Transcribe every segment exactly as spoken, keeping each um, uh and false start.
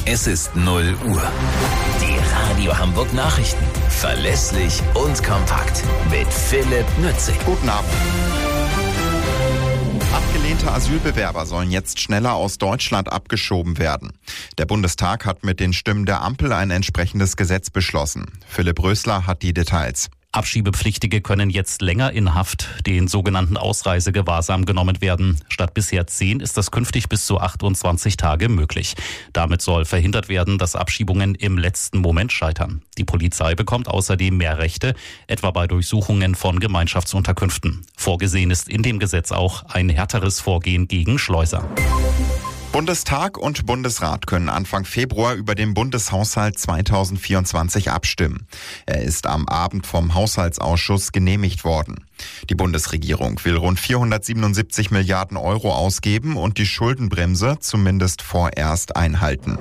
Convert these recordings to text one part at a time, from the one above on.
Es ist null Uhr. Die Radio Hamburg Nachrichten. Verlässlich und kompakt. Mit Philipp Nützig. Guten Abend. Abgelehnte Asylbewerber sollen jetzt schneller aus Deutschland abgeschoben werden. Der Bundestag hat mit den Stimmen der Ampel ein entsprechendes Gesetz beschlossen. Philipp Rösler hat die Details. Abschiebepflichtige können jetzt länger in Haft, den sogenannten Ausreisegewahrsam, genommen werden. Statt bisher zehn ist das künftig bis zu achtundzwanzig Tage möglich. Damit soll verhindert werden, dass Abschiebungen im letzten Moment scheitern. Die Polizei bekommt außerdem mehr Rechte, etwa bei Durchsuchungen von Gemeinschaftsunterkünften. Vorgesehen ist in dem Gesetz auch ein härteres Vorgehen gegen Schleuser. Bundestag und Bundesrat können Anfang Februar über den Bundeshaushalt zweitausendvierundzwanzig abstimmen. Er ist am Abend vom Haushaltsausschuss genehmigt worden. Die Bundesregierung will rund vierhundertsiebenundsiebzig Milliarden Euro ausgeben und die Schuldenbremse zumindest vorerst einhalten.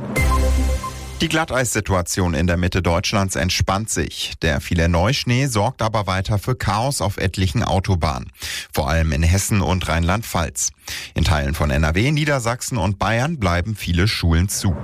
Die Glatteissituation in der Mitte Deutschlands entspannt sich. Der viele Neuschnee sorgt aber weiter für Chaos auf etlichen Autobahnen. Vor allem in Hessen und Rheinland-Pfalz. In Teilen von N R W, Niedersachsen und Bayern bleiben viele Schulen zu.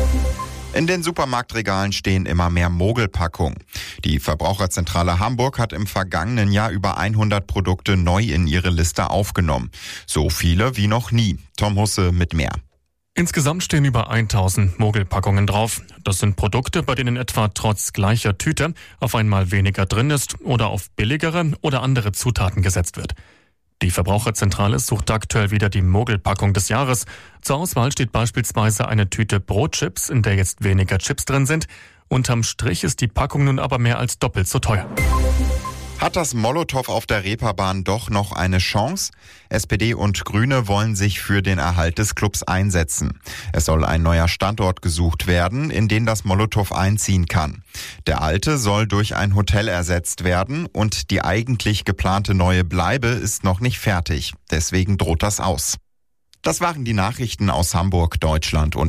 In den Supermarktregalen stehen immer mehr Mogelpackungen. Die Verbraucherzentrale Hamburg hat im vergangenen Jahr über hundert Produkte neu in ihre Liste aufgenommen. So viele wie noch nie. Tom Husse mit mehr. Insgesamt stehen über tausend Mogelpackungen drauf. Das sind Produkte, bei denen etwa trotz gleicher Tüte auf einmal weniger drin ist oder auf billigere oder andere Zutaten gesetzt wird. Die Verbraucherzentrale sucht aktuell wieder die Mogelpackung des Jahres. Zur Auswahl steht beispielsweise eine Tüte Brotchips, in der jetzt weniger Chips drin sind. Unterm Strich ist die Packung nun aber mehr als doppelt so teuer. Hat das Molotow auf der Reeperbahn doch noch eine Chance? S P D und Grüne wollen sich für den Erhalt des Clubs einsetzen. Es soll ein neuer Standort gesucht werden, in den das Molotow einziehen kann. Der alte soll durch ein Hotel ersetzt werden und die eigentlich geplante neue Bleibe ist noch nicht fertig. Deswegen droht das aus. Das waren die Nachrichten aus Hamburg, Deutschland und